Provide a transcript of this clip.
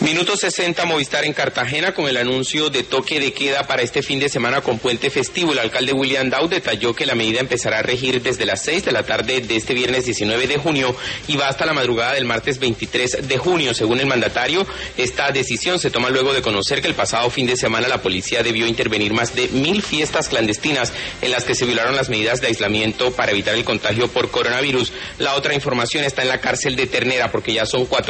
Minuto 60, Movistar en Cartagena con el anuncio de toque de queda para este fin de semana con puente festivo. El alcalde William Daud detalló que la medida empezará a regir desde las 6 de la tarde de este viernes 19 de junio y va hasta la madrugada del martes 23 de junio. Según el mandatario, esta decisión se toma luego de conocer que el pasado fin de semana la policía debió intervenir más de 1000 fiestas clandestinas en las que se violaron las medidas de aislamiento para evitar el contagio por coronavirus. La otra información está en la cárcel de Ternera porque ya son 4